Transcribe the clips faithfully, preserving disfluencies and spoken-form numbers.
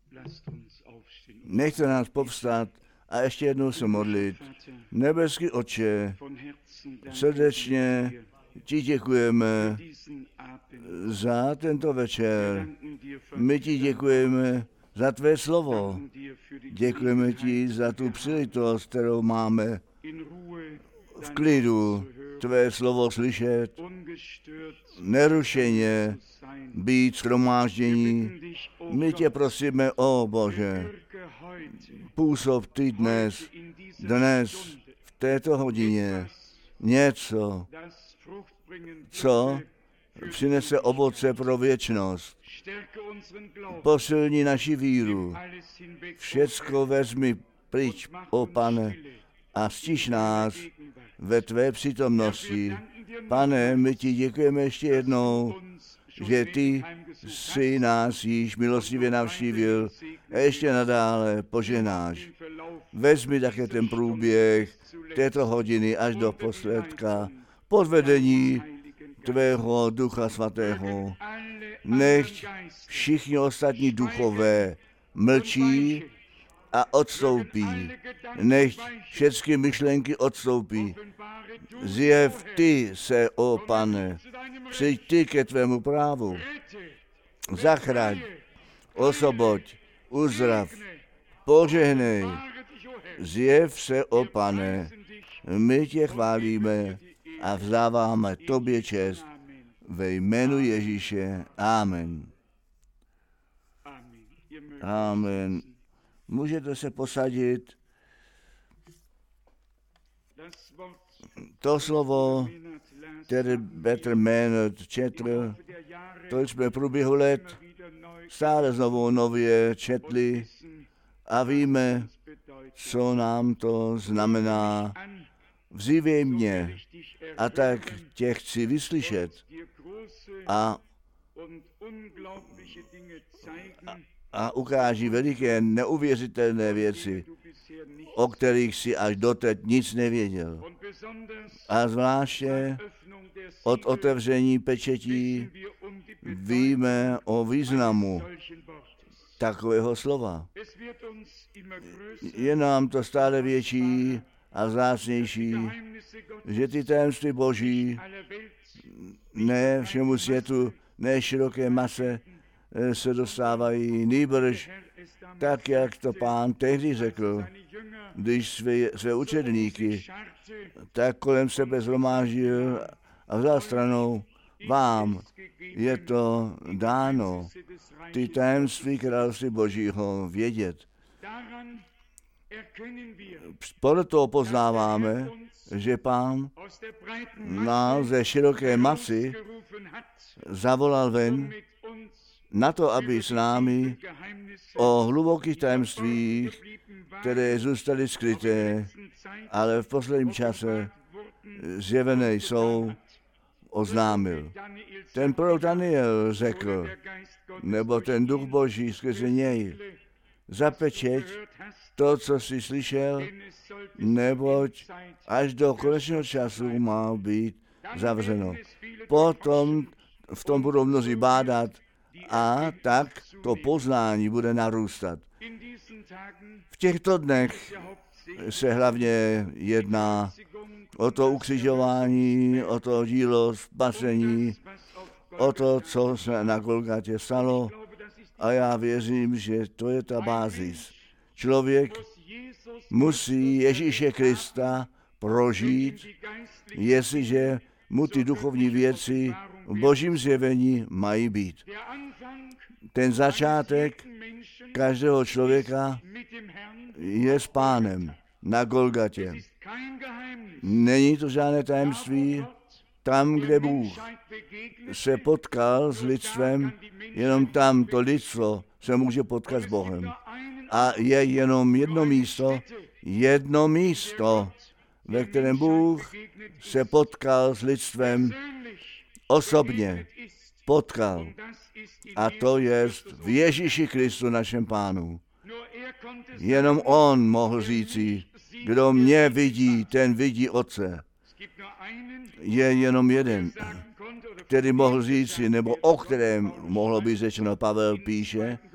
Nechte nás povstat a ještě jednou se modlit. Nebeský Otče, srdečně ti děkujeme za tento večer. My ti děkujeme za tvé slovo. Děkujeme ti za tu příležitost, kterou máme v klidu tvé slovo slyšet, nerušeně být shromáždění. My tě prosíme, o Bože, působ ty dnes, dnes, v této hodině, něco, co přinese ovoce pro věčnost. Posilni naši víru. Všecko vezmi pryč, o Pane, a stiš nás ve tvé přítomnosti. Pane, my ti děkujeme ještě jednou, že ty jsi nás již milostivě navštívil a ještě nadále poženáš. Vezmi také ten průběh této hodiny až do posledka pod vedení tvého Ducha Svatého. Nechť všichni ostatní duchové mlčí a odstoupí. Nechť všechny myšlenky odstoupí. Zjev ty se, o Pane, přijď ty ke tvému právu. Zachraň, osoboď, uzdrav, požehnej. Zjev se, o Pane, my tě chválíme a vzdáváme tobě čest ve jménu Ježíše. Amen. Amen. Můžete se posadit. To slovo, které Petr Maynard četl, to jsme v průběhu let stále znovu nově četli a víme, co nám to znamená. Vzívej mě a tak tě chci vyslyšet a, a, a ukáži veliké neuvěřitelné věci, o kterých si až doteď nic nevěděl. A zvláště od otevření pečetí víme o významu takového slova. Je nám to stále větší a vzácnější, že ty tajemství Boží ne všemu světu, ne široké mase se dostávají, nýbrž tak, jak to Pán tehdy řekl, když své, své učedníky tak kolem sebe zhromáždil a vzal stranou, vám je to dáno, ty tajemství království Božího vědět. Podle toho poznáváme, že Pán nás ze široké masy zavolal ven na to, aby s námi o hlubokých tajemstvích, které zůstaly skryté, ale v posledním čase zjevené jsou, oznámil. Ten prorok Daniel řekl, nebo ten duch Boží skrze něj, zapečeť to, co jsi slyšel, neboť až do konečného času má být zavřeno. Potom v tom budou mnozí bádat a tak to poznání bude narůstat. V těchto dnech se hlavně jedná o to ukřižování, o to dílo spasení, o to, co se na Golgatě stalo, a já věřím, že to je ta bázis. Člověk musí Ježíše Krista prožít, jestliže mu ty duchovní věci v Božím zjevení mají být. Ten začátek každého člověka je s Pánem na Golgatě. Není to žádné tajemství. Tam, kde Bůh se potkal s lidstvem, jenom tam to lidstvo se může potkat s Bohem. A je jenom jedno místo, jedno místo, ve kterém Bůh se potkal s lidstvem osobně. Potkal. A to je v Ježíši Kristu našem Pánu. Jenom on mohl říci, kdo mě vidí, ten vidí Otce. Je jenom jeden, který mohl říci, nebo o kterém mohlo být řečeno, Pavel píše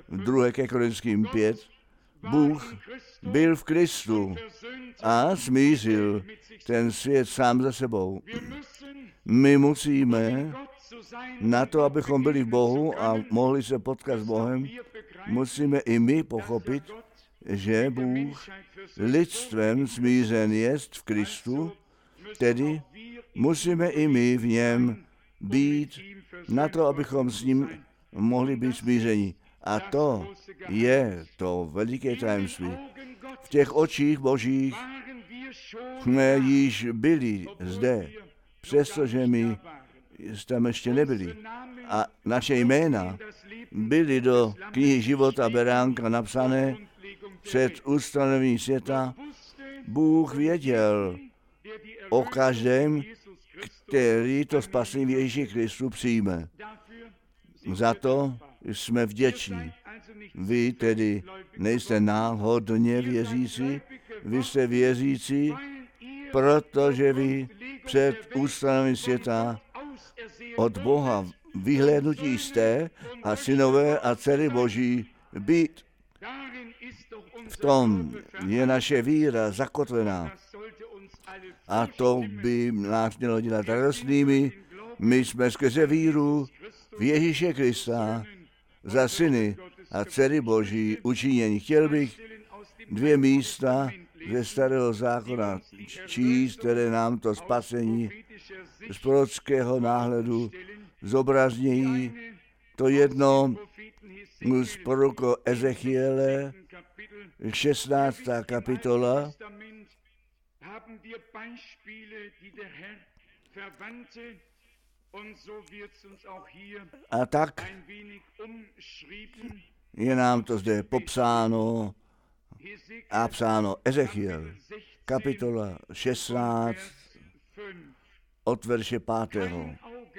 druhé ke Korinským pět, Bůh byl v Kristu a smířil ten svět sám za sebou. My musíme na to, abychom byli v Bohu a mohli se potkat s Bohem, musíme i my pochopit, že Bůh lidstvem smířen jest v Kristu, tedy musíme i my v něm být na to, abychom s ním mohli být smířeni. A to je to veliké tajemství. V těch očích Božích jsme již byli zde, přestože my tam ještě nebyli. A naše jména byly do knihy života Beránka napsané před ustanovením světa. Bůh věděl o každém, který to spasení v Ježíši Kristu přijme. Za to jsme vděční. Vy tedy nejste náhodně věřící, vy jste věřící, protože vy před ustanovením světa od Boha vyhlédnutí jste a synové a dcery Boží být. V tom je naše víra zakotvená. A to by nás mělo dělat radostnými. My jsme skrze víru v Ježíše Krista za syny a dcery Boží učinění. Chtěl bych dvě místa ze Starého zákona číst, které nám to spasení z prorockého náhledu zobraznějí. To jedno z proroka Ezechiele, šestnáctá kapitola. A tak je nám to zde popsáno a psáno Ezechiel, kapitola šestnáct, od verše pátého.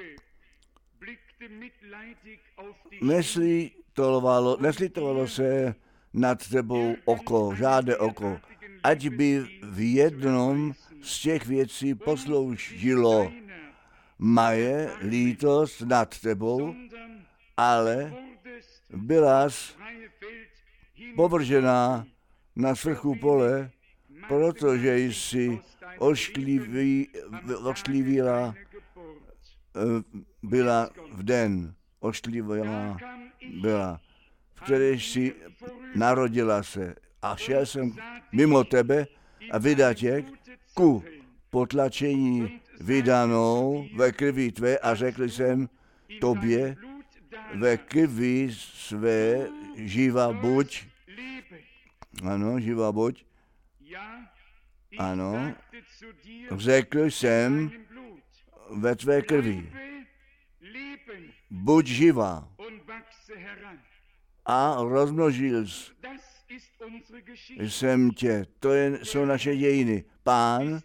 Neslitovalo, neslitovalo se nad tebou oko, žádné oko, ať by v jednom z těch věcí posloužilo. Maje lítost nad tebou, ale bylas povržená na svrchu pole, protože jsi ošklivý, ošklivila, byla v den, ošklivila byla, v které jsi narodila se. A šel jsem mimo tebe a vydat tě ku potlačení vydanou ve krvi tvé a řekl jsem tobě, ve krvi své živa buď. Ano, živa buď. Ano, řekl jsem ve tvé krvi, buď živa a rozmnožil jsem tě. To je, jsou naše dějiny. Pán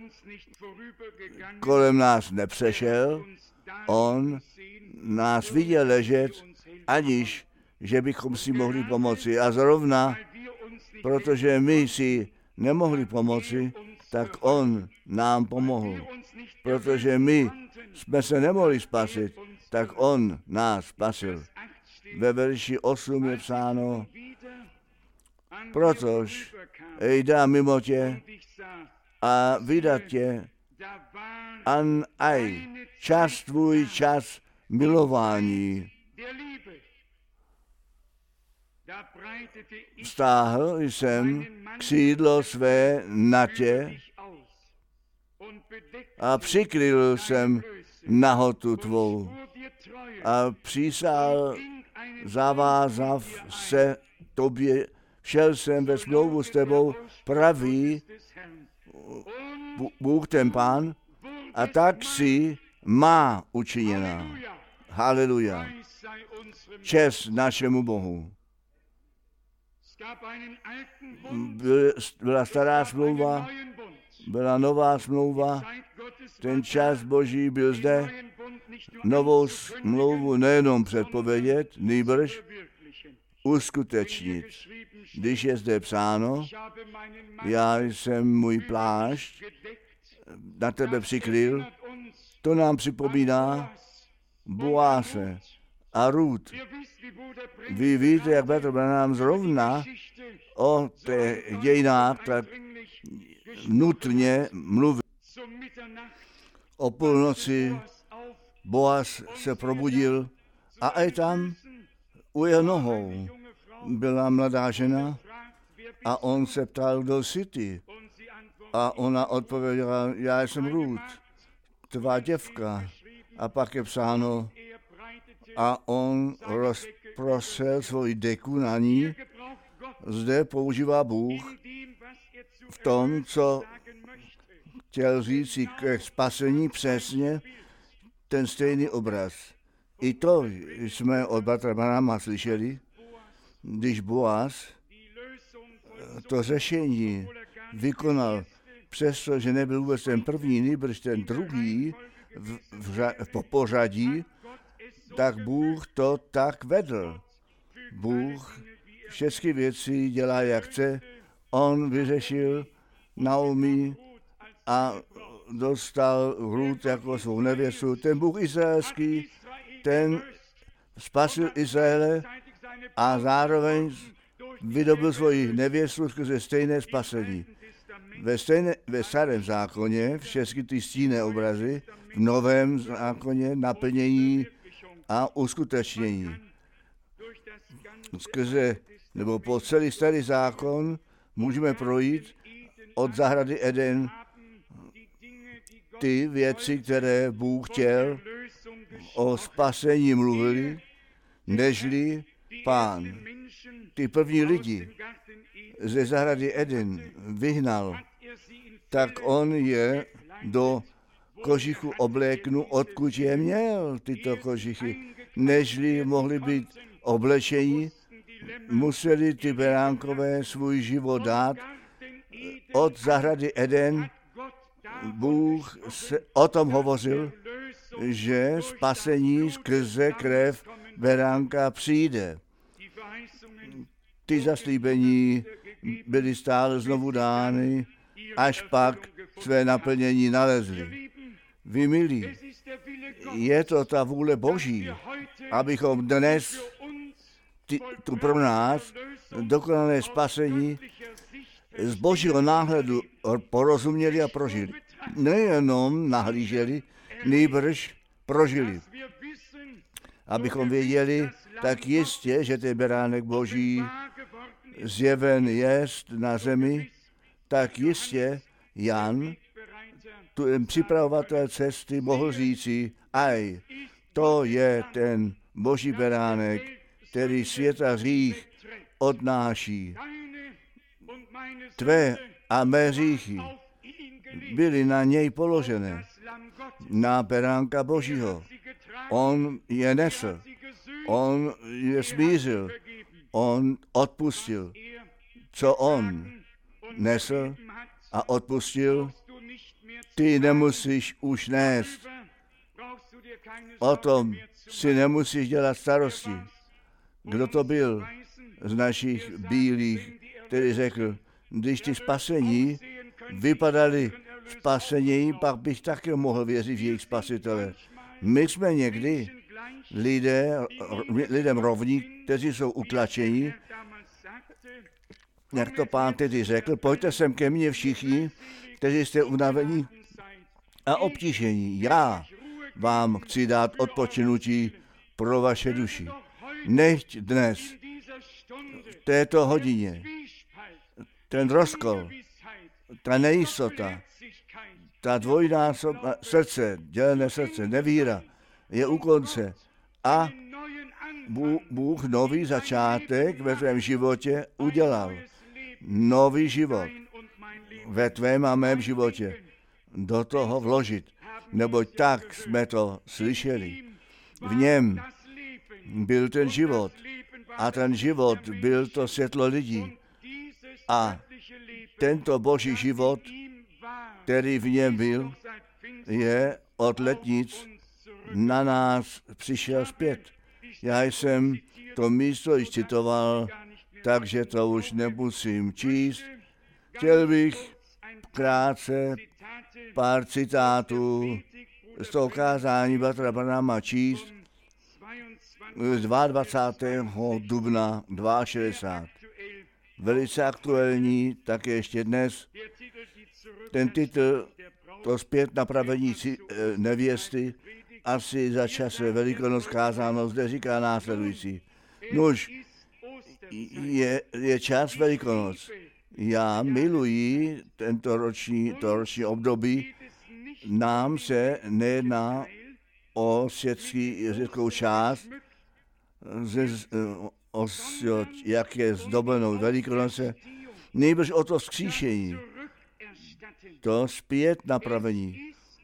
kolem nás nepřešel, on nás viděl ležet, aniž že bychom si mohli pomoci. A zrovna, protože my si nemohli pomoci, tak on nám pomohl. Protože my jsme se nemohli spasit, tak on nás spasil. Ve verši osm je psáno, protož jde mimo tě a vydat tě, an aj čas tvůj čas milování. Stáhl jsem křídlo své na tě a přikryl jsem nahotu tvou a přísal, zavázav se tobě, šel jsem ve smlouvu s tebou, praví Bůh ten Pán, a tak si má učiněná. Haleluja. Čest našemu Bohu. Byla stará smlouva, byla nová smlouva, ten čas Boží byl zde, novou smlouvu nejenom předpovědět, nýbrž uskutečnit. Když je zde psáno, já jsem můj plášť na tebe přikryl, to nám připomíná Boáse a Ruth. Vy víte, jak Bratr Branham zrovna o té dějinách tak nutně mluví. O půlnoci Boaz se probudil a i tam u jeho nohou byla mladá žena a on se ptal, kdo jsi ty? A ona odpověděla, já jsem Ruth, tvá děvka. A pak je psáno, a on rozprostřel svoji deku na ní. Zde používá Bůh v tom, co chtěl říct k spasení přesně ten stejný obraz. I to jsme od Bratra Branhama slyšeli, když Boaz to řešení vykonal, přestože nebyl vůbec ten první, nýbrž ten druhý v, v, v pořadí, tak Bůh to tak vedl. Bůh všechny věci dělá, jak chce. On vyřešil Naomi a dostal Ruth jako svou nevěstu. Ten Bůh izraelský, ten spasil Izraele a zároveň vydobil svoji nevěstu skrze stejné spasení. Ve, stejné, ve starém zákoně všechny ty stínné obrazy, v novém zákoně naplnění a uskutečnění. Skrze, nebo po celý starý zákon můžeme projít od zahrady Eden ty věci, které Bůh chtěl, o spasení mluvili, nežli Pán. Ty první lidi ze zahrady Eden vyhnal, tak on je do kožichu obléknu, odkud je měl tyto kožichy. Nežli mohli být oblečení, museli ty beránkové svůj život dát. Od zahrady Eden Bůh se o tom hovořil, že spasení skrze krev beránka přijde. Ty zaslíbení byly stále znovu dány, až pak své naplnění nalezli. Vy milí, je to ta vůle Boží, abychom dnes ty, tu pro nás dokonalé spasení z Božího náhledu porozuměli a prožili. Nejenom nahlíželi, nýbrž prožili. Abychom věděli, tak jistě, že ten beránek Boží zjeven jest na zemi, tak jistě Jan, tu připravovatel cesty, mohl říci, aj, to je ten Boží beránek, který světa hřích odnáší. Tvé a mé hříchy byly na něj položené, na beránka Božího. On je nesl, on je smířil, on odpustil. Co on nesl a odpustil, ty nemusíš už nést. O tom si nemusíš dělat starosti. Kdo to byl z našich bílých, který řekl, když ty spasení vypadaly spasení, pak bych také mohl věřit v jejich spasitele. My jsme někdy lidé, lidem rovní, kteří jsou utlačeni, jak to Pán tedy řekl, pojďte sem ke mně všichni, kteří jste unavení a obtížení. Já vám chci dát odpočinutí pro vaše duši. Nechť dnes, v této hodině, ten rozkol, ta nejistota, ta dvojnásob srdce, dělené srdce, nevíra, je u konce. A Bůh nový začátek ve tvém životě udělal. Nový život ve tvém a mém životě. Do toho vložit. Neboť tak jsme to slyšeli. V něm byl ten život. A ten život byl to světlo lidí. A tento Boží život, který v něm byl, je od letnic na nás přišel zpět. Já jsem to místo již citoval, takže to už nemusím číst. Chtěl bych krátce pár citátů z toho kázání Bratra Branhama číst dvacátého druhého dubna šedesát dva. Velice aktuální, také ještě dnes. Ten titul, to zpět napravení nevěsty, asi za čas Velikonoc kázáno, zde říká následující. Nuž, je, je čas Velikonoc. Já miluji tento roční, to roční období. Nám se nejedná o světský, světskou část, ze, o, jak je zdobenou Velikonoce, nejbrž o to vzkříšení. To zpět napravení.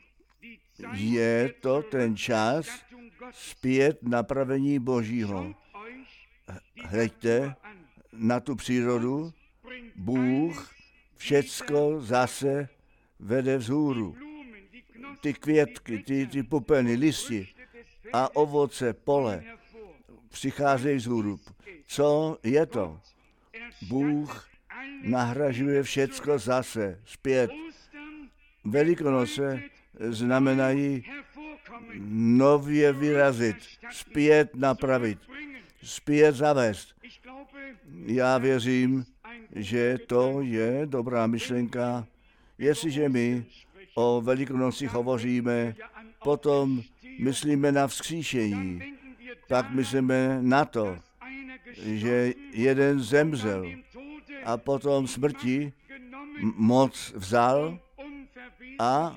Je to ten čas zpět napravení Božího. Hleďte na tu přírodu. Bůh všecko zase vede vzhůru. Ty květky, ty, ty pupeny, listy a ovoce pole přicházejí vzhůru. Co je to? Bůh nahražuje všecko zase zpět. Velikonoce znamenají nově vyrazit, zpět napravit, zpět zavést. Já věřím, že to je dobrá myšlenka. Jestliže my o Velikonocích hovoříme, potom myslíme na vzkříšení. Pak myslíme na to, že jeden zemřel a potom smrti moc vzal a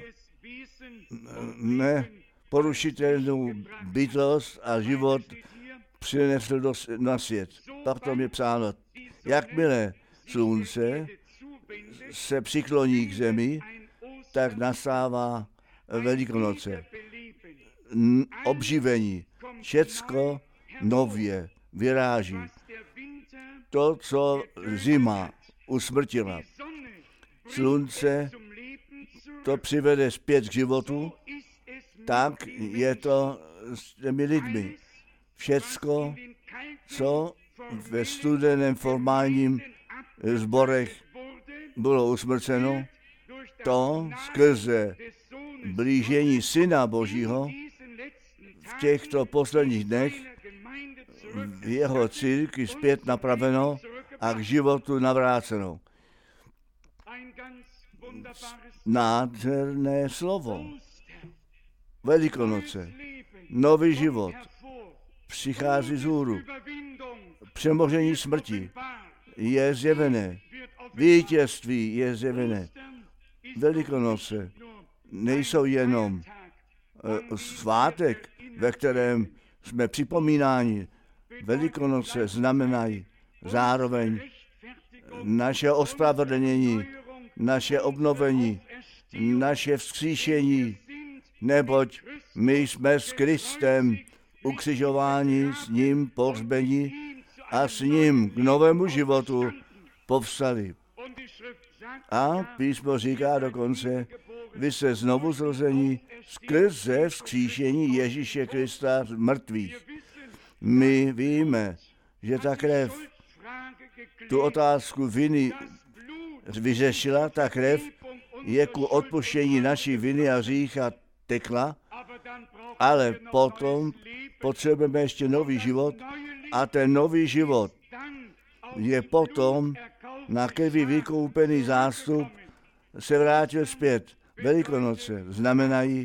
neporušitelnou bytost a život přinesl do, na svět. Pak to je psáno, jakmile slunce se přikloní k zemi, tak nastává Velikonoce. N- obživení. Všecko nově vyráží. To, co zima usmrtila. Slunce to přivede zpět k životu, tak je to s těmi lidmi. Všecko, co ve studeném formálním zborech bylo usmrceno, to skrze blížení Syna Božího v těchto posledních dnech v jeho církvi zpět napraveno a k životu navráceno. Nádherné slovo. Velikonoce. Nový život. Přichází vzhůru. Přemožení smrti je zjevené. Vítězství je zjevené. Velikonoce nejsou jenom uh, svátek, ve kterém jsme připomínáni. Velikonoce znamenají zároveň naše ospravedlnění, naše obnovení, naše vzkříšení, neboť my jsme s Kristem ukřižováni, s ním pohřbeni a s ním k novému životu povstali. A písmo říká dokonce, vy se znovu zrození skrze vzkříšení Ježíše Krista z mrtvých. My víme, že ta krev tu otázku viny vyřešila, ta krev je ku odpuštění naší viny a hřícha tekla, ale potom potřebujeme ještě nový život a ten nový život je potom na krvi vykoupený zástup se vrátil zpět. Velikonoce znamenají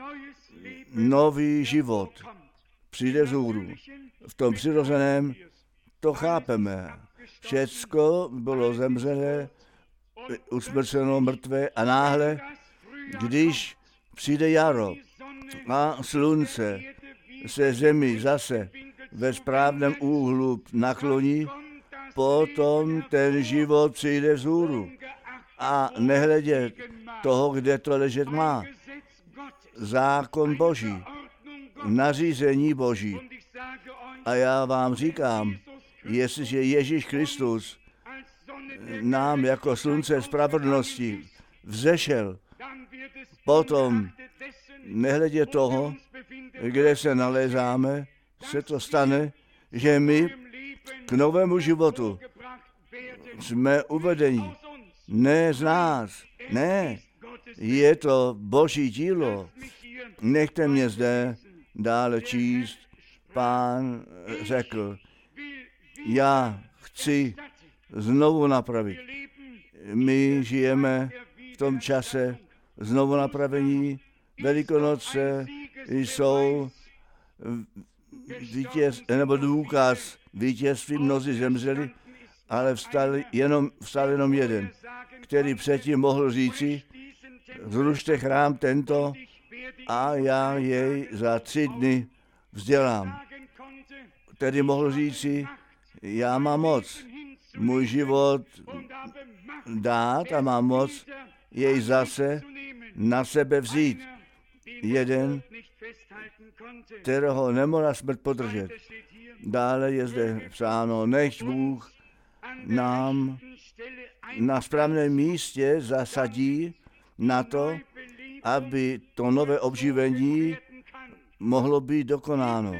nový život. Přijde vzhůru. V tom přirozeném to chápeme. Všecko bylo zemřelé, usmrceno, mrtvé a náhle, když přijde jaro a slunce se zemi zase ve správném úhlu nakloní, potom ten život přijde vzhůru. A nehledě toho, kde to ležet má. Zákon Boží, nařízení Boží. A já vám říkám, jestliže Ježíš Kristus nám jako slunce spravedlnosti vzešel, potom nehledě toho, kde se nalézáme, se to stane, že my k novému životu jsme uvedeni. Ne z nás, ne, je to Boží dílo. Nechte mě zde dále číst Pán řekl, já chci znovu napravit. My žijeme v tom čase znovu napravení. Velikonoce jsou vítěz, nebo důkaz vítězství. Mnozí zemřeli, ale vstal jenom, vstal jenom jeden, který předtím mohl říci, zrušte chrám tento a já jej za tři dny vzdělám. Tedy mohl říci, já mám moc můj život dát a mám moc jej zase na sebe vzít. Jeden, kterého nemohla smrt podržet. Dále je zde psáno, nechť Bůh nám na správném místě zasadí na to, aby to nové obživení mohlo být dokonáno.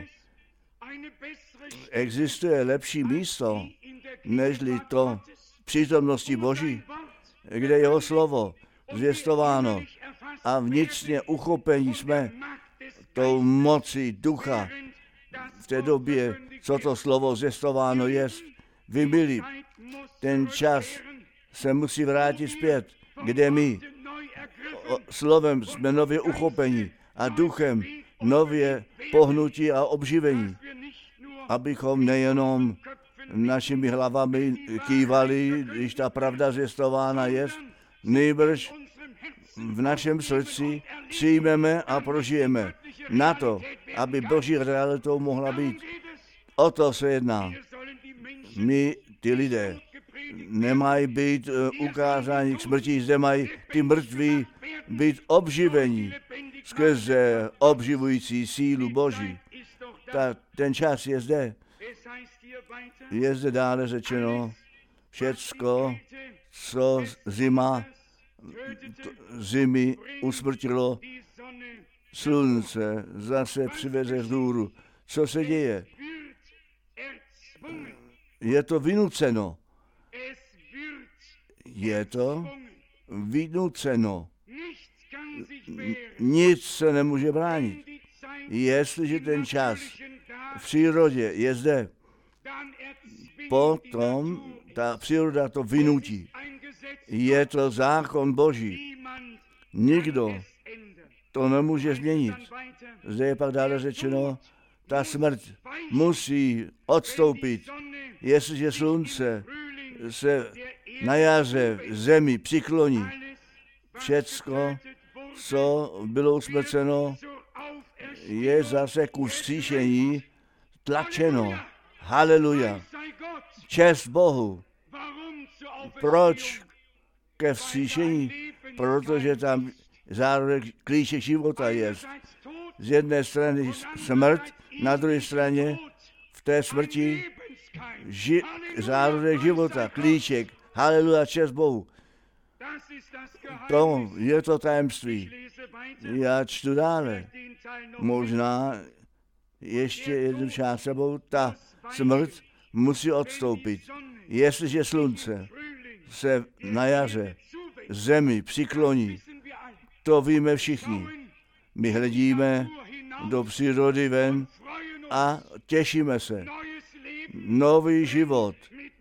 Existuje lepší místo, nežli to přítomnosti Boží, kde jeho slovo zvěstováno a vnitřně uchopení jsme tou mocí ducha v té době, co to slovo zvěstováno jest. Vy milí, ten čas se musí vrátit zpět, kde my o, slovem jsme nově uchopení a duchem nově pohnutí a obživení, abychom nejenom našimi hlavami kývali, když ta pravda zvěstována jest, nejbrž v našem srdci přijmeme a prožijeme na to, aby Boží realitou mohla být. O to se jedná. My, ty lidé, nemají být uh, ukázáni k smrti, zde mají ty mrtví být obživení skrze obživující sílu Boží. Ta, ten čas je zde. Je zde dále řečeno, všecko, co zima, zimy usmrtilo, slunce zase přiveze vzhůru. Co se děje? Je to vynuceno. Je to vynuceno. Nic se nemůže bránit. Jestliže ten čas v přírodě je zde, potom ta příroda to vynutí. Je to zákon Boží. Nikdo to nemůže změnit. Zde je pak dále řečeno, ta smrt musí odstoupit, jestliže slunce se na jaře v zemi přikloní. Všecko, co bylo usmrceno, je zase ku vzkříšení tlačeno. Haleluja. Čest Bohu. Proč ke vzkříšení? Protože tam zároveň klíček života je. Z jedné strany smrt, na druhé straně v té smrti ži- zároveň života, klíček. Haleluja, čest Bohu. To je to tajemství. Já čtu dále. Možná ještě jednu část sebou, ta smrt musí odstoupit. Jestliže slunce se na jaře zemi přikloní, to víme všichni. My hledíme do přírody ven a těšíme se. Nový život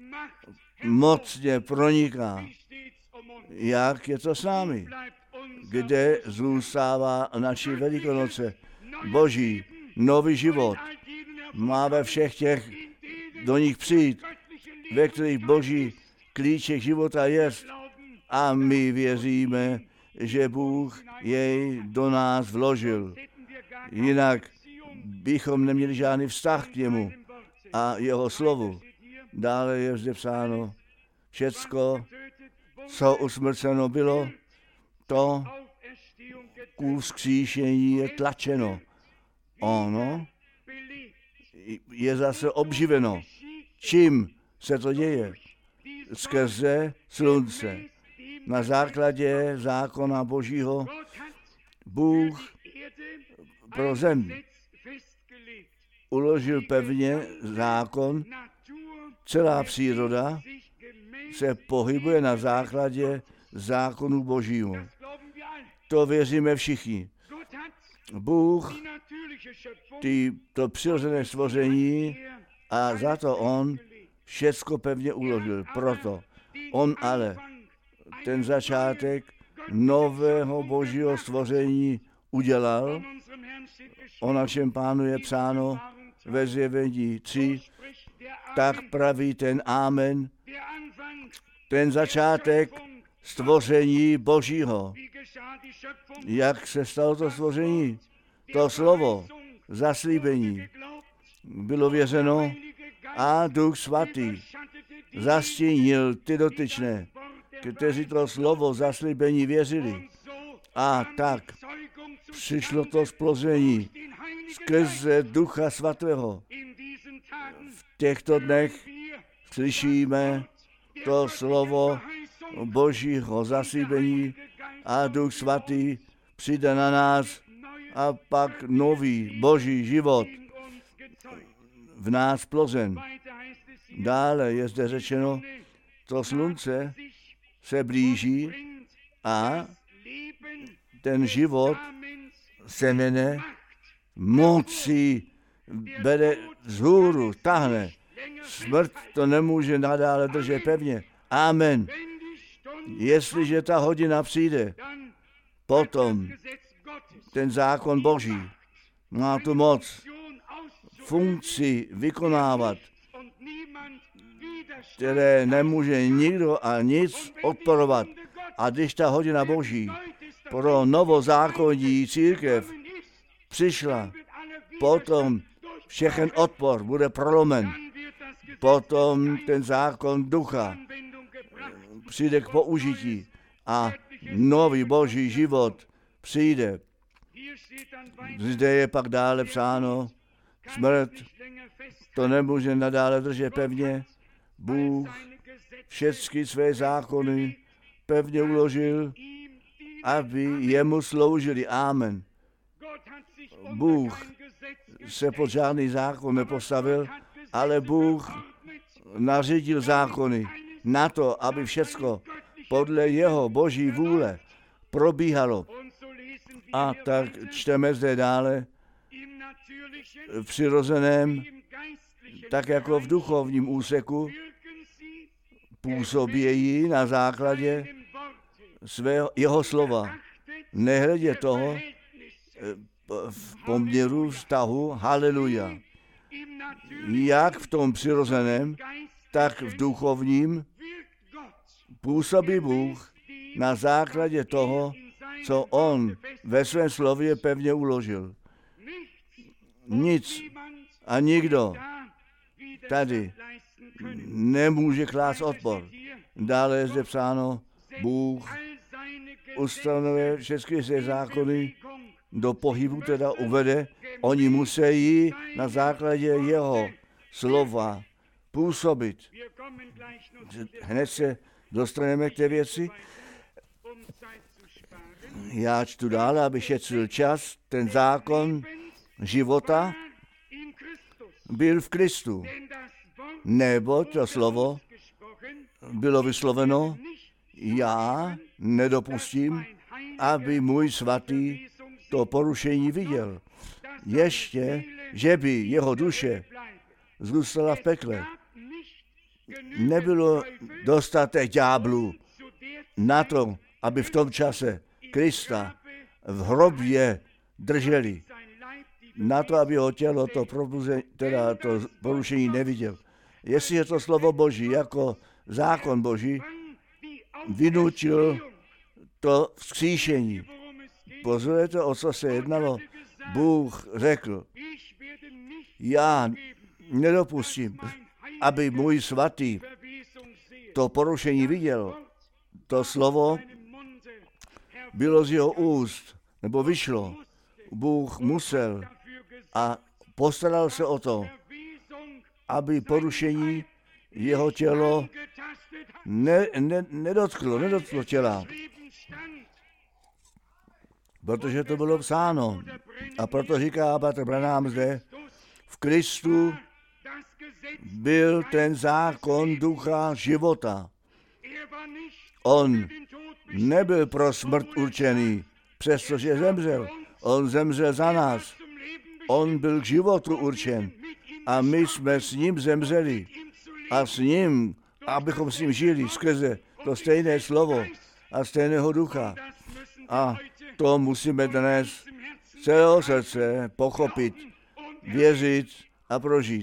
mocně proniká. Jak je to s námi? Kde zůstává naší Velikonoce? Boží nový život má ve všech těch do nich přijít, ve kterých Boží klíček života jest. A my věříme, že Bůh jej do nás vložil. Jinak bychom neměli žádný vztah k němu a jeho slovu. Dále je zde psáno, všecko, co usmrceno bylo, to ku vzkříšení je tlačeno. Ono je zase obživeno. Čím se to děje? Skrze slunce. Na základě zákona Božího Bůh pro zem uložil pevně zákon. Celá příroda se pohybuje na základě zákonu Božího. To věříme všichni. Bůh ty, to přirozené stvoření a za to on všecko pevně uložil. Proto on ale ten začátek nového božího stvoření udělal. O našem Pánu je psáno ve Zjevení tři, tak praví ten Amen, ten začátek stvoření božího. Jak se stalo to stvoření? To slovo, zaslíbení, bylo věřeno a Duch Svatý zastínil ty dotyčné, kteří to slovo zaslíbení věřili. A tak přišlo to splození skrze Ducha Svatého. V těchto dnech slyšíme to slovo božího zaslíbení a Duch Svatý přijde na nás a pak nový boží život v nás plozen. Dále je zde řečeno, to slunce se blíží a ten život semene moci bere vzhůru, tahne. Smrt to nemůže nadále držet pevně. Amen. Jestliže ta hodina přijde, potom ten zákon Boží má tu moc funkci vykonávat, které nemůže nikdo a nic odporovat. A když ta hodina Boží pro novozákonní církev přišla, potom všechen odpor bude prolomen. Potom ten zákon ducha přijde k použití a nový boží život přijde. Zde je pak dále psáno, smrt to nemůže nadále držet pevně. Bůh všechny své zákony pevně uložil, aby jemu sloužili. Amen. Bůh se pod žádný zákon nepostavil, ale Bůh nařídil zákony na to, aby všecko podle jeho boží vůle probíhalo. A tak čteme zde dále v přirozeném, tak jako v duchovním úseku, působějí na základě svého, jeho slova. Nehledě toho v poměru vztahu, haleluja. Jak v tom přirozeném, tak v duchovním působí Bůh na základě toho, co on ve svém slově pevně uložil. Nic a nikdo tady nemůže klást odpor. Dále je zde psáno, Bůh ustanovuje všechny své zákony, do pohybu teda uvede, oni musí na základě jeho slova působit. Hned se dostaneme k té věci. Já čtu dále, aby šetřil čas. Ten zákon života byl v Kristu. Nebo to slovo bylo vysloveno, já nedopustím, aby můj svatý to porušení viděl. Ještě, že by jeho duše zůstala v pekle. Nebylo dostatek ďáblů na to, aby v tom čase Krista v hrobě drželi. Na to, aby ho tělo to, probuze, teda to porušení neviděl. Jestli je to slovo Boží jako zákon Boží, vynutil to vzkříšení. Pozorujete, o co se jednalo? Bůh řekl, já nedopustím, aby můj svatý to porušení viděl. To slovo bylo z jeho úst, nebo vyšlo. Bůh musel a postaral se o to, aby porušení jeho tělo ne, ne, nedotklo, nedotklo těla. Protože to bylo psáno. A proto říká bratr Branham zde, v Kristu byl ten zákon ducha života. On nebyl pro smrt určený, přestože zemřel. On zemřel za nás. On byl k životu určen a my jsme s ním zemřeli a s ním, abychom s ním žili skrze to stejné slovo a stejného ducha. A to musíme dnes z celého srdce pochopit, věřit a prožít.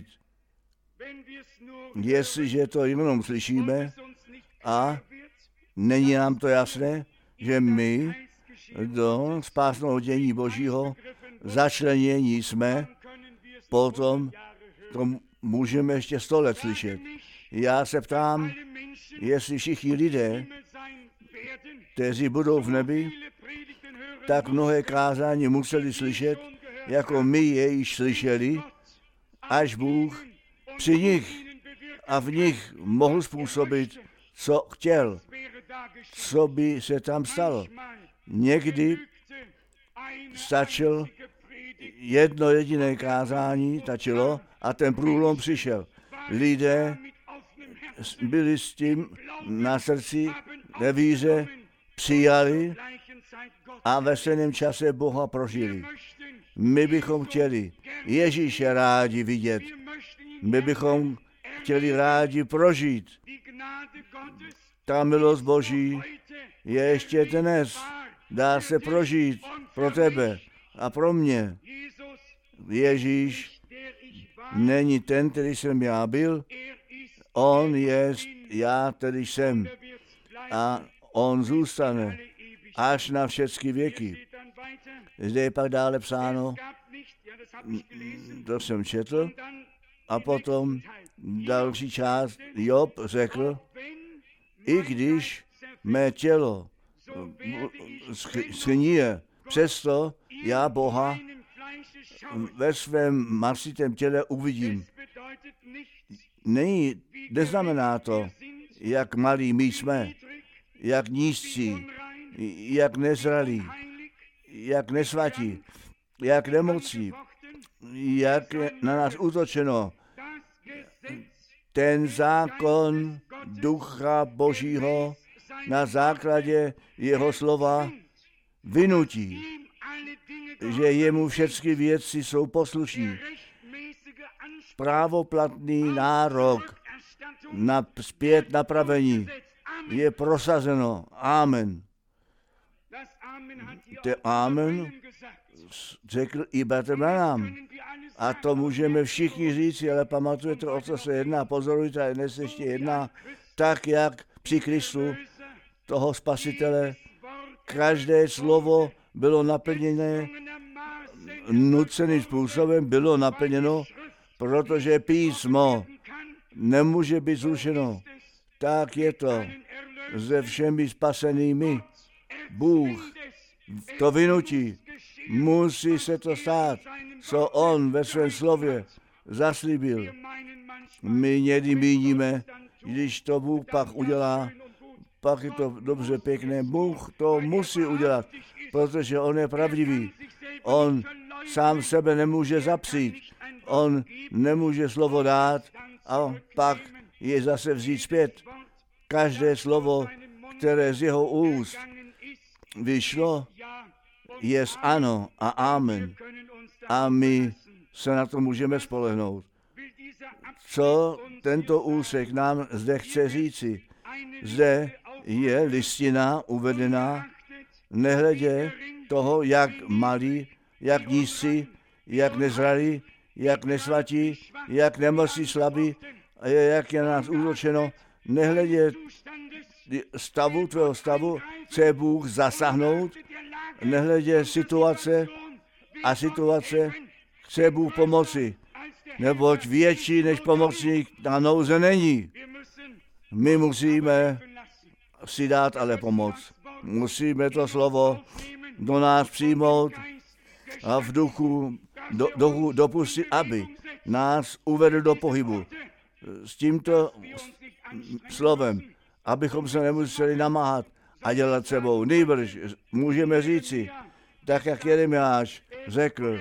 Jestliže to jenom slyšíme a není nám to jasné, že my do spásného dění Božího začlenění jsme, potom to můžeme ještě sto let slyšet. Já se ptám, jestli všichni lidé, kteří budou v nebi, tak mnohé kázání museli slyšet, jako my je již slyšeli, až Bůh při nich a v nich mohl způsobit, co chtěl, co by se tam stalo. Někdy stačil jedno jediné kázání, stačilo a ten průlom přišel. Lidé byli s tím na srdci, ve víře, přijali a ve stejném čase Boha prožili. My bychom chtěli Ježíše rádi vidět. My bychom chtěli rádi prožít. Ta milost Boží je ještě dnes. Dá se prožít pro tebe a pro mě. Ježíš není ten, který jsem já byl. On je já, který jsem. A on zůstane až na všechny věky. Zde je pak dále psáno, to jsem četl, a potom další část Job řekl, i když mé tělo schníje, přesto já Boha ve svém masitém těle uvidím. Není, neznamená to, jak malí my jsme, jak nízcí, jak nezralí, jak nesvatí, jak nemocí, jak je na nás útočeno. Ten zákon Ducha Božího na základě jeho slova vynutí, že jemu všechny věci jsou poslušní. Právoplatný nárok na zpět napravení je prosazeno. Amen. To amen řekl i bratr Branham. A to můžeme všichni říct, ale pamatujete, o co se jedná. Pozorujte, dnes se ještě jedná tak, jak při Kristu, toho Spasitele, každé slovo bylo naplněné, nuceným způsobem bylo naplněno, protože písmo nemůže být zrušeno. Tak je to se všemi spasenými. Bůh to vynutí. Musí se to stát, co on ve svém slově zaslíbil. My někdy míníme, když to Bůh pak udělá, pak je to dobře pěkné. Bůh to musí udělat, protože on je pravdivý. On sám sebe nemůže zapřít. On nemůže slovo dát a pak je zase vzít zpět. Každé slovo, které z jeho úst vyšlo, je ano a amen. A my se na to můžeme spolehnout. Co tento úsek nám zde chce říci? Zde je listina uvedená, nehledě toho, jak malí, jak nízcí, jak nezralí, jak nesvatí, jak nemocní, slabí, a jak je na nás útočeno, nehledě stavu, tvého stavu, chce Bůh zasáhnout, nehledě situace a situace, chce Bůh pomoci, neboť větší než pomocník na nouze není. My musíme si dát ale pomoc. Musíme to slovo do nás přijmout a v duchu do, do, dopustit, aby nás uvedl do pohybu. S tímto slovem, abychom se nemuseli namáhat a dělat sebou. Nýbrž můžeme říci, tak jak Jeremiáš řekl,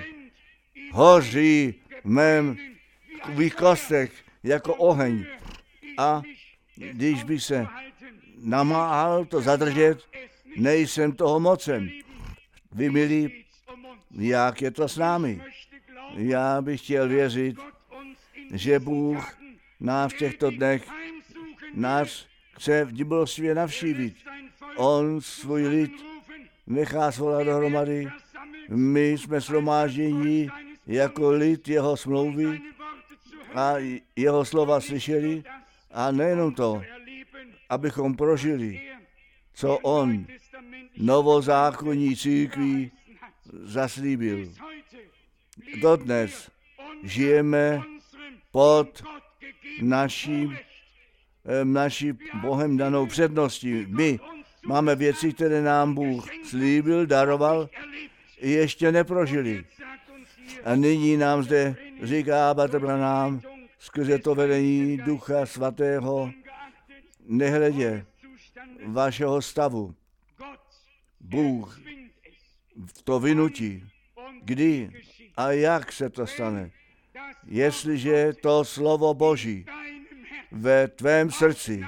hoří v mém tvých kostech jako oheň. A když by se namáhal to zadržet, nejsem toho mocen. Vy milí, jak je to s námi? Já bych chtěl věřit, že Bůh nás v těchto dnech nás chce v dibolstvě navštívit. On svůj lid nechá svolat dohromady. My jsme shromáždění jako lid jeho smlouvy a jeho slova slyšeli. A nejenom to, abychom prožili, co on novozákonní církví zaslíbil. Dodnes žijeme pod naším, naší Bohem danou předností. My máme věci, které nám Bůh slíbil, daroval, i ještě neprožili. A nyní nám zde říká Bratr Branham skrze to vedení Ducha Svatého, nehledě vašeho stavu. Bůh to vynutí. Kdy a jak se to stane? Jestliže to slovo Boží ve tvém srdci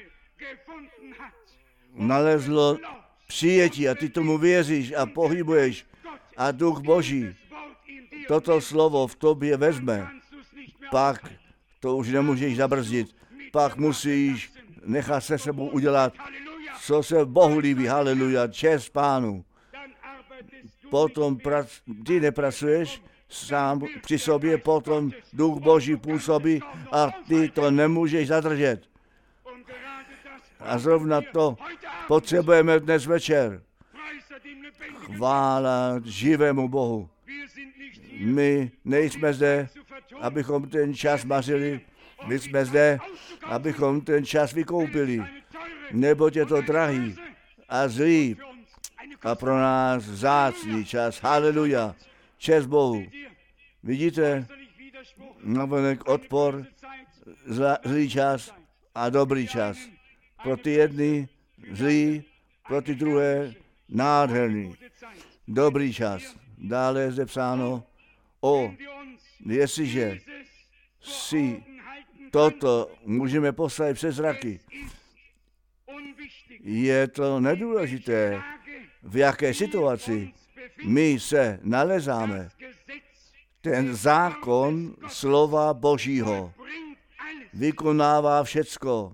nalezlo přijetí a ty tomu věříš a pohybuješ a Duch Boží toto slovo v tobě vezme, pak to už nemůžeš zabrzdit. Pak musíš nechat se sebou udělat, co se Bohu líbí. Haleluja, čest Pánu. Potom prac, ty nepracuješ sám při sobě, potom Duch Boží působí a ty to nemůžeš zadržet. A zrovna to potřebujeme dnes večer. Chvála živému Bohu. My nejsme zde, abychom ten čas mařili. My jsme zde, abychom ten čas vykoupili. Neboť je to drahý a zlý a pro nás vzácný čas. Haleluja. Čest Bohu. Vidíte, navenek odpor, zla, zlý čas a dobrý čas. Pro ty jedny zlý, pro ty druhé nádherný. Dobrý čas. Dále je zde psáno, o, jestliže si toto můžeme postavit přes zraky, je to nedůležité, v jaké situaci my se nalezáme. Ten zákon slova Božího vykonává všecko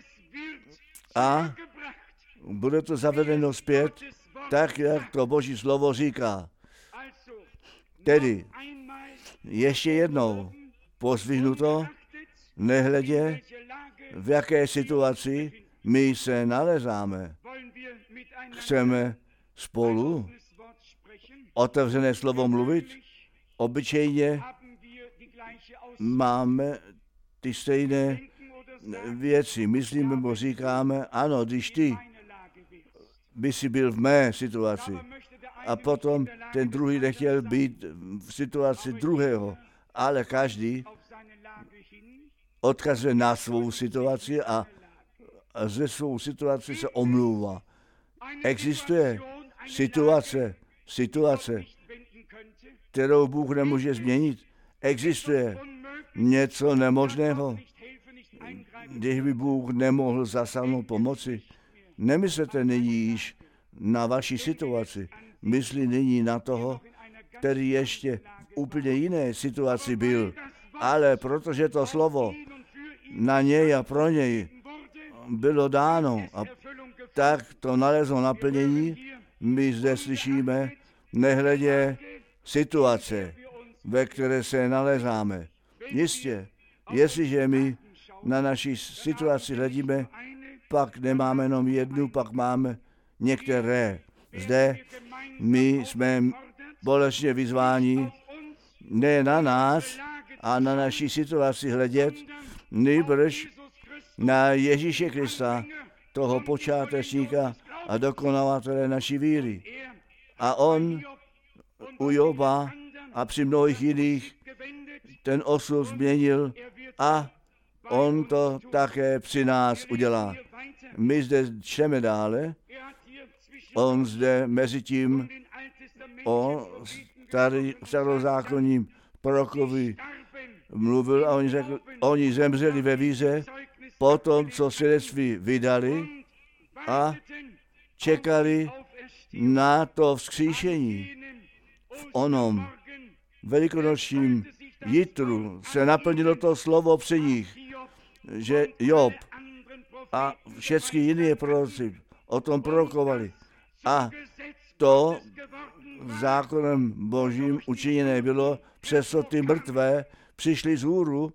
a bude to zavedeno zpět, tak, jak to Boží slovo říká. Tedy ještě jednou pozdvihnuto, nehledě, v jaké situaci my se nalezáme. Chceme spolu otevřené slovo mluvit. Obyčejně máme ty stejné věci. Myslíme, nebo říkáme, ano, když ty by si byl v mé situaci a potom ten druhý nechtěl být v situaci druhého, ale každý odkazuje na svou situaci a ze svou situaci se omlouvá. Existuje situace, situace, kterou Bůh nemůže změnit. Existuje něco nemožného, když by Bůh nemohl zasáhnout pomoci. Nemyslete nyní již na vaši situaci. Myslí nyní na toho, který ještě v úplně jiné situaci byl. Ale protože to slovo na něj a pro něj bylo dáno a tak to nalezlo naplnění, my zde slyšíme, nehledě situace, ve které se nalezáme. Jistě, jestliže my na naši situaci hledíme, pak nemáme jenom jednu, pak máme některé. Zde my jsme bolestně vyzváni ne na nás a na naši situaci hledět, nýbrž na Ježíše Krista, toho počátečníka a dokonavatele naší víry. A on u Joba a při mnohých jiných ten osud změnil a on to také při nás udělá. My zde čteme dále, on zde mezi tím o starý, starozákonním prorokovi mluvil a oni řekl, oni zemřeli ve víře po tom, co svědectví vydali a čekali na to vzkříšení v onom velikonočním jitru se naplnilo to slovo při nich, že Job a všechny jiné proroci o tom prorokovali. A to zákonem Božím učiněné bylo, přesto ty mrtvé přišli z hůru,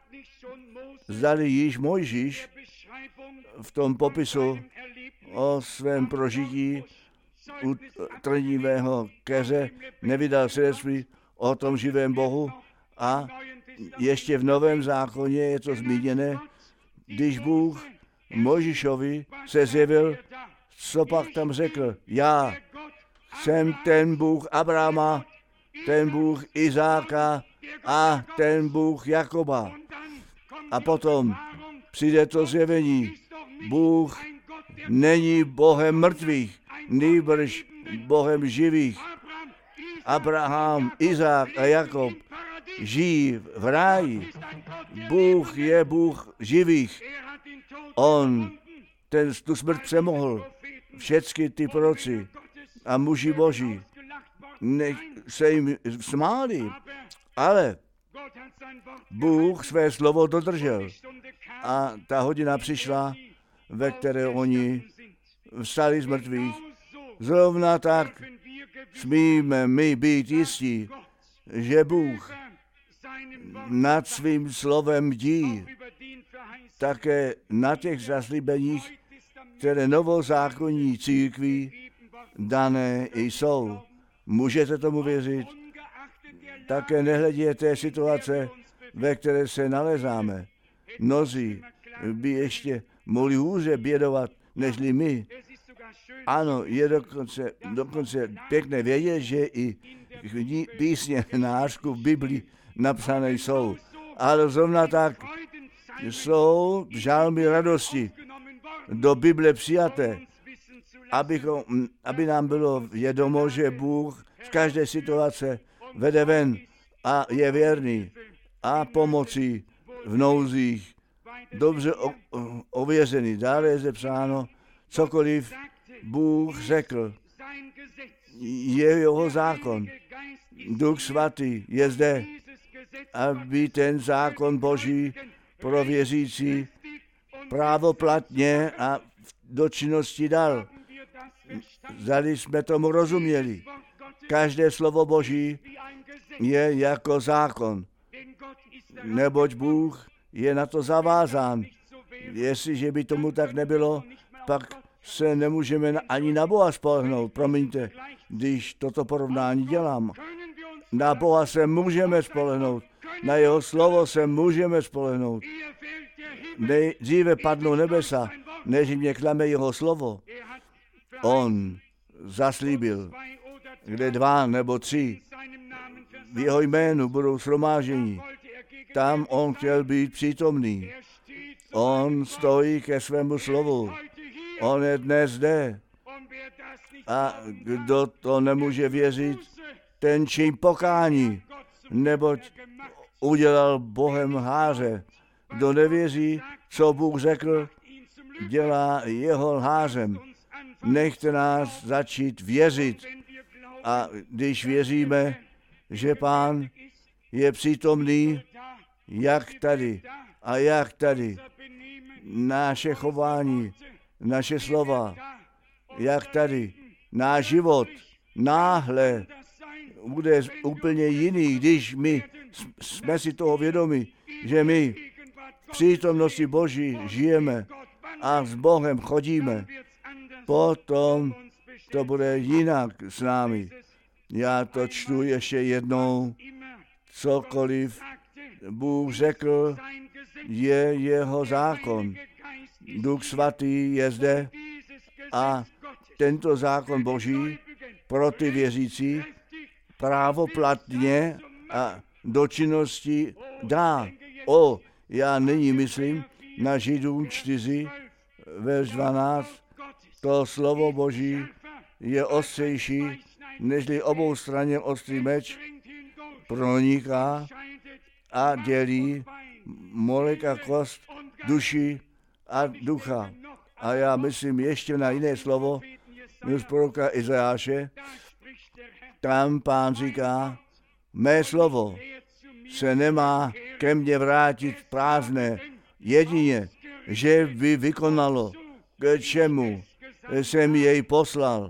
zdali již Mojžíš v tom popisu o svém prožití u trnivého keře nevydal svědectví o tom živém Bohu a ještě v Novém zákoně je to zmíněné, když Bůh Mojžíšovi se zjevil, co pak tam řekl? Já jsem ten Bůh Abrahama, ten Bůh Izáka a ten Bůh Jakoba. A potom přijde to zjevení. Bůh není Bohem mrtvých, nýbrž Bohem živých. Abraham, Izák a Jakob žijí v ráji. Bůh je Bůh živých. On ten, tu smrt přemohl. Všechny ty proroci a muži Boží ne, se jim smáli, ale Bůh své slovo dodržel. A ta hodina přišla, ve které oni vstali z mrtvých. Zrovna tak smíme my být jistí, že Bůh nad svým slovem bdí, také na těch zaslíbeních, které novozákonní církví dané jsou. Můžete tomu věřit? Také nehledě té situace, ve které se nalezáme. Mnozí by ještě mohli hůře bědovat, nežli my. Ano, je dokonce, dokonce pěkné vědět, že i písně nářku v Biblii napsané jsou. Ale zrovna tak jsou žalmy radosti do Bible přijaté, abychom, aby nám bylo vědomo, že Bůh z každé situace vede ven a je věrný a pomocí v nouzích dobře o, o, ověřený. Dále je zepsáno, cokoliv Bůh řekl, je jeho zákon. Duch svatý je zde, aby ten zákon Boží pro věřící právoplatně a do činnosti dal. Zdali jsme tomu rozuměli. Každé slovo Boží je jako zákon, neboť Bůh je na to zavázán. Jestliže by tomu tak nebylo, pak se nemůžeme ani na Boha spolehnout. Promiňte, když toto porovnání dělám. Na Boha se můžeme spolehnout, na jeho slovo se můžeme spolehnout. Nejdříve padnou nebesa, než mě klame jeho slovo. On zaslíbil, kde dva nebo tři v jeho jménu budou shromážděni. Tam on chtěl být přítomný. On stojí ke svému slovu. On je dnes zde. A kdo to nemůže věřit, ten čím pokání, neboť udělal Bohem lháře. Kdo nevěří, co Bůh řekl, dělá jeho lhářem. Nechte nás začít věřit. A když věříme, že Pán je přítomný, jak tady a jak tady, naše chování, naše slova, jak tady, náš život náhle bude úplně jiný, když my jsme si toho vědomi, že my v přítomnosti Boží žijeme a s Bohem chodíme. Potom to bude jinak s námi. Já to čtu ještě jednou. Cokoliv Bůh řekl, je jeho zákon. Duch svatý je zde a tento zákon Boží pro ty věřící právoplatně a do činnosti dá. O, já nyní myslím na Židům čtyři, verš dvanáct. To slovo Boží je ostřejší, nežli oboustranně ostrý meč, proniká a dělí molek a kost, duši a ducha. A já myslím ještě na jiné slovo, z proroka Izajáše. Tam Pán říká, Mé slovo se nemá ke mně vrátit prázdné, jedině, že by vykonalo, k čemu jsem jej poslal.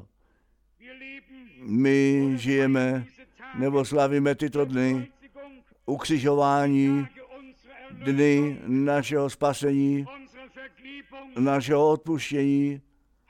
My žijeme nebo slavíme tyto dny ukřižování, dny našeho spasení, našeho odpuštění.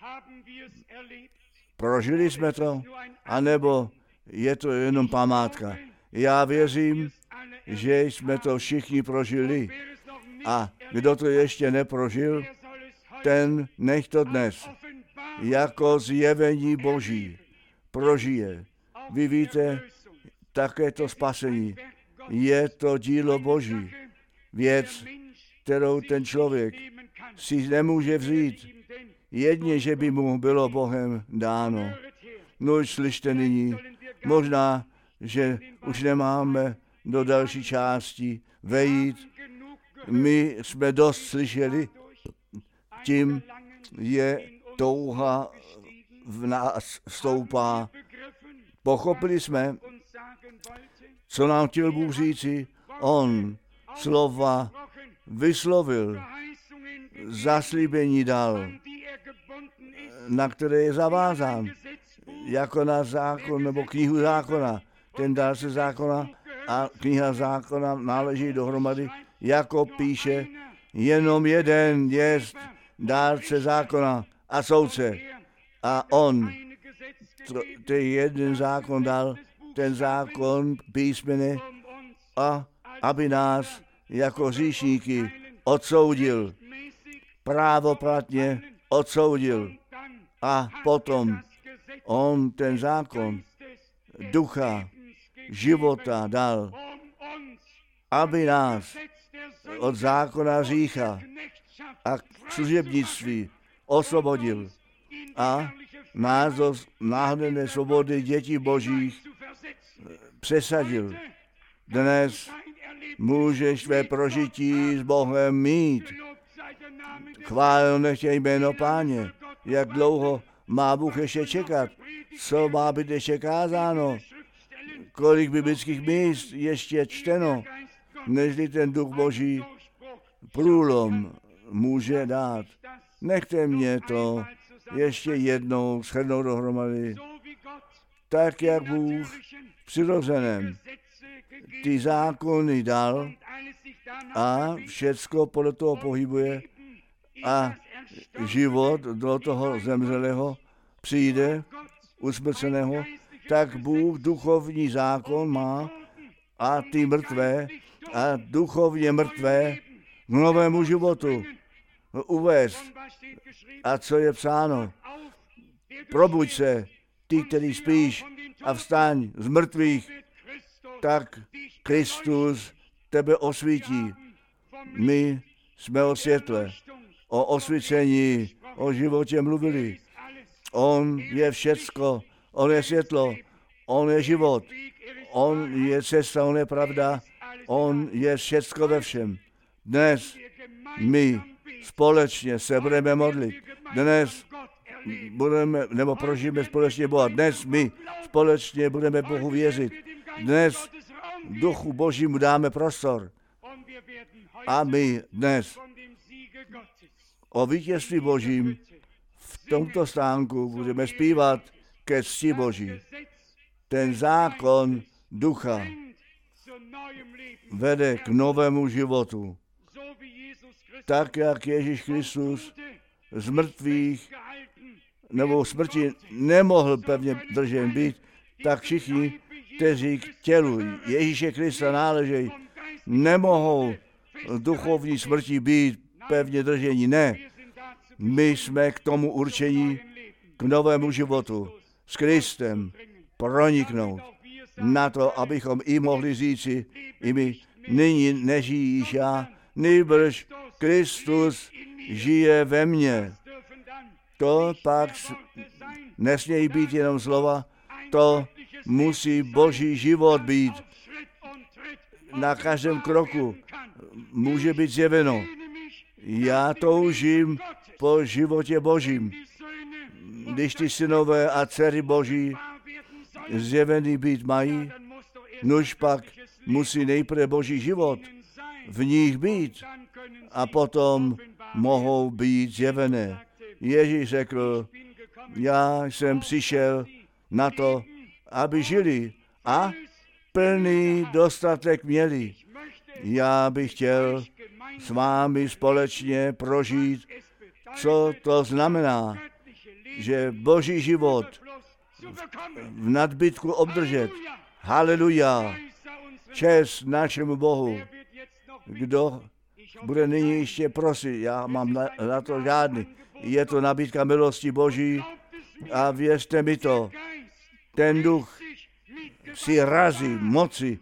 Prožili jsme to, anebo je to jenom památka. Já věřím, že jsme to všichni prožili. A kdo to ještě neprožil, ten nech to dnes jako zjevení Boží prožije. Vy víte, také to spasení. Je to dílo Boží. Věc, kterou ten člověk si nemůže vzít. Jedně, že by mu bylo Bohem dáno. No slyšte nyní, možná, že už nemáme do další části vejít. My jsme dost slyšeli, tím je touha v nás stoupá. Pochopili jsme, co nám chtěl Bůh říci. On slova vyslovil, zaslíbení dal, na které je zavázán, jako na zákon nebo knihu zákona. Ten dárce zákona a kniha zákona náleží dohromady, jako píše, jenom jeden jest dárce zákona a soudce. A on ten jeden zákon dal, ten zákon písmene, a aby nás jako hříšníky odsoudil, právoplatně odsoudil. A potom on ten zákon ducha života dal, aby nás od zákona hřícha a služebnictví osvobodil a nás do náhlené svobody dětí božích přesadil. Dnes můžeš své prožití s Bohem mít. Chválil nechtě jméno Páně. Jak dlouho má Bůh ještě čekat? Co má být ještě kázáno? Kolik biblických míst ještě čteno, nežli ten duch Boží průlom může dát. Nechte mě to ještě jednou shrnout dohromady. Tak, jak Bůh přirozeném ty zákony dal a všecko podle toho pohybuje a život do toho zemřelého přijde, usmrceného, tak Bůh duchovní zákon má a ty mrtvé a duchovně mrtvé k novému životu uvést. A co je psáno? Probuď se, ty, který spíš, a vstaň z mrtvých, tak Kristus tebe osvítí. My jsme o světle, o osvícení, o životě mluvili. On je všecko, on je světlo, on je život, on je cesta, on je pravda, on je všecko ve všem. Dnes my společně se budeme modlit. Dnes budeme, nebo prožijeme společně Boha. Dnes my společně budeme Bohu věřit. Dnes Duchu Božímu dáme prostor. A my dnes o vítězství Božím v tomto stánku budeme zpívat ke cti Boží. Ten zákon ducha vede k novému životu. Tak, jak Ježíš Kristus z mrtvých nebo smrti nemohl pevně držen být, tak všichni, kteří k tělu Ježíše Krista náležejí, nemohou duchovní smrti být pevně drženi. Ne, my jsme k tomu určení, k novému životu s Kristem proniknout na to, abychom i mohli říci, i my nyní nežijíš já, nýbrž Kristus žije ve mně. To pak nesmějí být jenom slova, to musí Boží život být. Na každém kroku může být zjeveno. Já toužím po životě Božím. Když ty synové a dcery Boží zjevený být mají, nuž pak musí nejprve Boží život v nich být a potom mohou být zjevené. Ježíš řekl, já jsem přišel na to, aby žili a plný dostatek měli. Já bych chtěl s vámi společně prožít, co to znamená, že Boží život v nadbytku obdržet. Haleluja. Čest našemu Bohu. Kdo bude nyní ještě prosit? Já mám na, na to žádný. Je to nabídka milosti Boží a věřte mi to. Ten duch si razí moci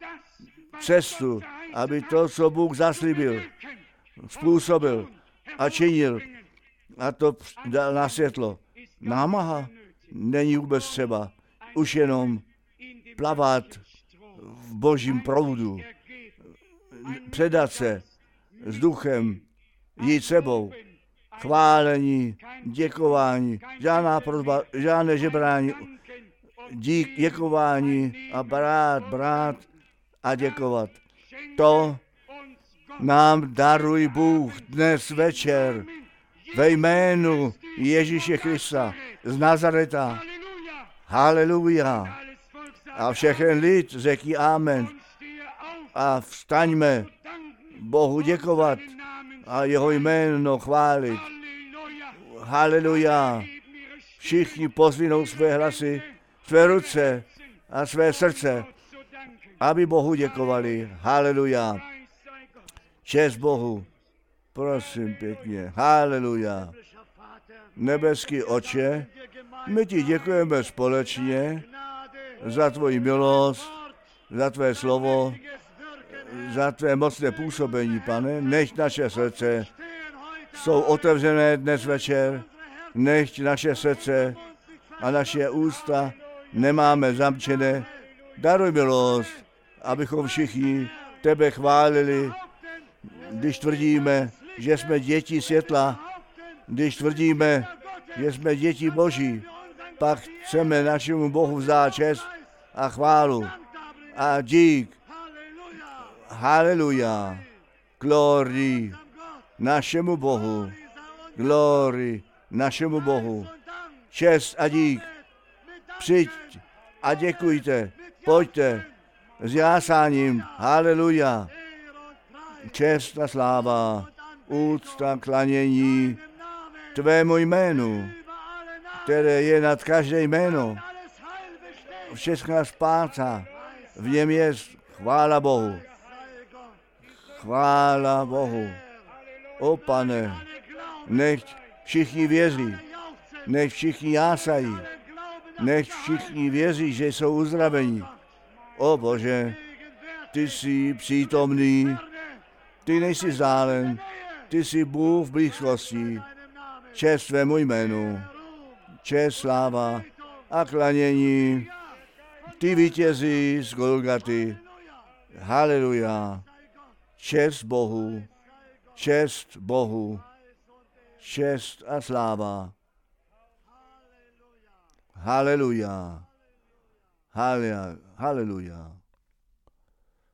cestu, aby to, co Bůh zaslíbil, způsobil a činil, a to dal na světlo. Námaha není vůbec třeba. Už jenom plavat v Božím proudu, předat se s duchem, jít sebou, chválení, děkování, žádná prosba, žádné žebrání, dík, děkování a brát, brát a děkovat. To nám daruj Bůh dnes večer ve jménu Ježíše Krista z Nazareta. Haleluja. A všechen lid řekni amen. A vstaňme Bohu děkovat a jeho jméno chválit. Haleluja. Všichni pozvinou své hlasy, své ruce a své srdce, aby Bohu děkovali. Haleluja. Čest Bohu. Prosím pěkně. Haleluja. Nebeský Otče, my ti děkujeme společně za tvoji milost, za tvé slovo, za tvé mocné působení, Pane. Nechť naše srdce jsou otevřené dnes večer, nechť naše srdce a naše ústa nemáme zamčené. Daruj milost, abychom všichni tebe chválili, když tvrdíme, že jsme děti světla, když tvrdíme, že jsme děti Boží, pak chceme našemu Bohu vzdát čest a chválu a dík. Haleluja. Glory našemu Bohu. Glory našemu Bohu. Čest a dík. Přijď a děkujte. Pojďte s jásáním. Haleluja. Čest a sláva, úcta, klanění tvému jménu, které je nad každé jméno. Všechna spása v něm je. Chvála Bohu. Chvála Bohu. O Pane, nechť všichni věří, nechť všichni jásají, nechť všichni věří, že jsou uzdraveni. O Bože, ty jsi přítomný, ty nejsi vzdálen, ty jsi Bůh v blízkosti. Čest svému jménu, čest, sláva a klanění. Ty vítězí z Golgaty. Haleluja. Čest Bohu, čest Bohu, čest a sláva. Haleluja. Haleluja. Haleluja.